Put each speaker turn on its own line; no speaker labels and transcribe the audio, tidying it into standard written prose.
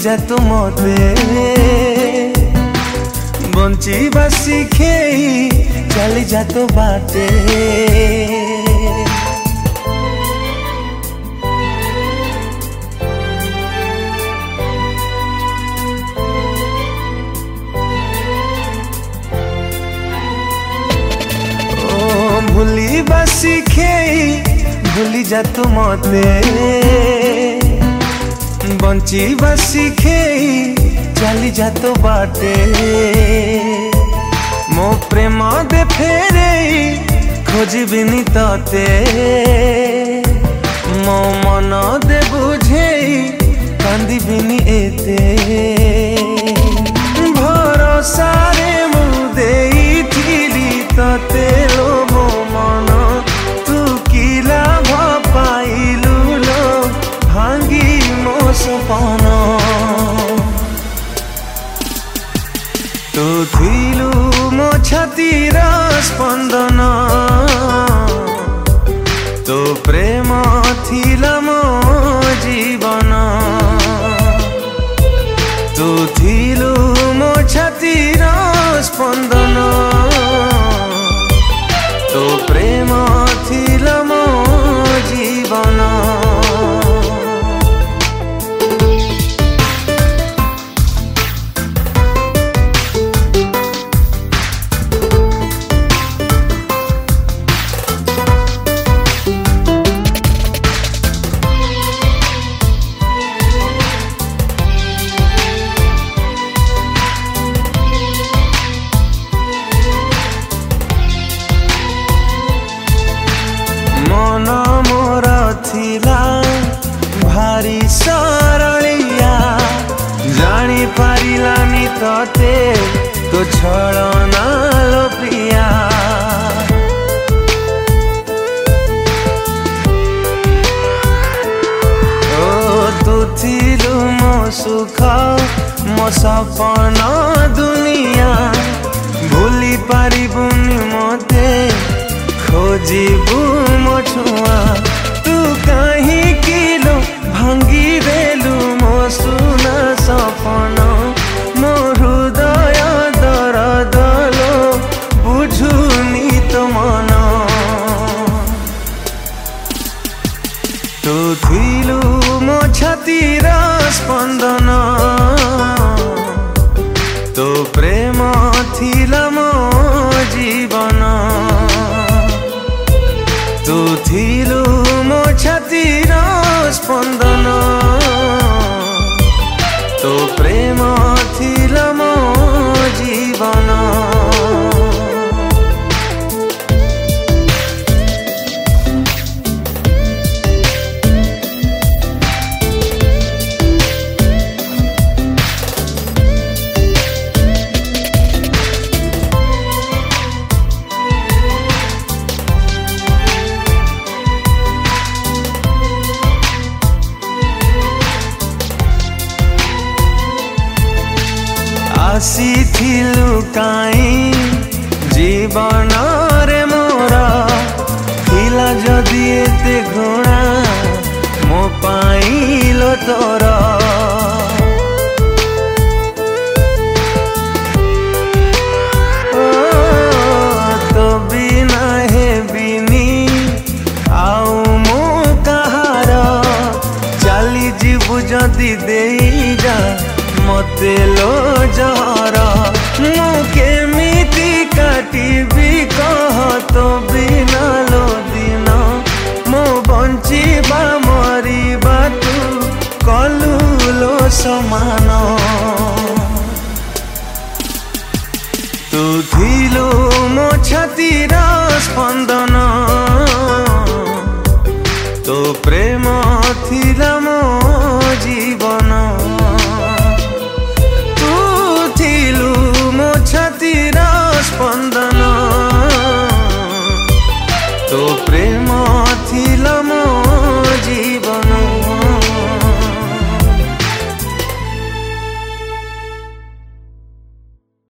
जा तू मते बंचिबा शिखेई चली जा तो बाटे भूलिबा शिखेई भूली जा तू मते बंचिबा शिखेई चली जा तो बाटे मो प्रेम दे फेरे खोजबिनी तते मो मन दे बुझेई कांदिबिनी एते भरोसा रे मु देइथिली तते लो मो मन तू की लाभ पाइलु लो भांगी मो सपन तू थिलु मो छातीर स्पंदन तो प्रेम थिला मो जीवन तू थिलु मो छातीर स्पंदन तो प्रेम थिला मो जीवन मन मोर थिला भारी सरलिया जानी पारिलानी तते तो छलना लो प्रिया ओ तू थिलु मो सुख मो सपन दुनिया भूली पारिबुनी मते खोजिबु मो छुआ तू कहीं किलो भांगी देलु मो सुना सपन मो हृदय दर्द लो बुझुनी तो मन तू थिलु मो छातीर स्पंदन तो प्रेम थिला मो जीवन तू थिलु मो छातीर स्पंदन तो प्रेम थिला मो जीवन आसीथिलु काई जीवन रे मोरा थिला जदि एते घृणा मो पाइलो तोरा तो बिना हे बिनी आउ मो कहार चली जीवु जदि देई जा मते लो जहरा मु केमिति काटिबी कह तो बिना लो दिन मो बंचिबा मरिबा तू कलु लो समान तू थिलु मो छातीर स्पंदन तो प्रेम